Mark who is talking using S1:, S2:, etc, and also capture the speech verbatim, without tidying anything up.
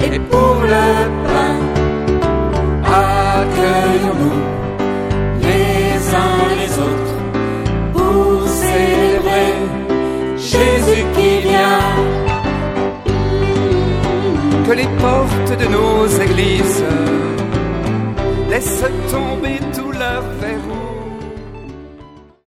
S1: et pour le pain. Accueillons-nous les uns les autres pour célébrer Jésus qui vient.
S2: Que les portes de nos églises laissent tomber tout leur verrou.